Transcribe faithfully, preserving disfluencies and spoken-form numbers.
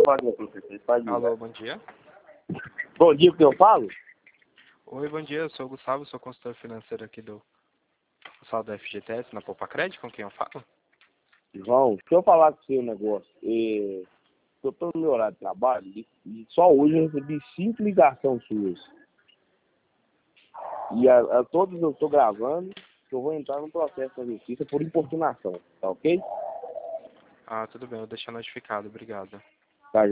Só falar com você, faz Alô, bom dia. Bom dia, o que eu falo? Oi, bom dia, eu sou o Gustavo, sou consultor financeiro aqui do pessoal da F G T S, na Poupa Crédito, com quem eu falo? João, deixa eu falar com você um negócio. É, eu estou no meu horário de trabalho e, e só hoje eu recebi cinco ligações suas. E a, a todas eu estou gravando, que eu vou entrar no processo da justiça por importunação, tá ok? Ah, tudo bem, eu vou deixar notificado, obrigado.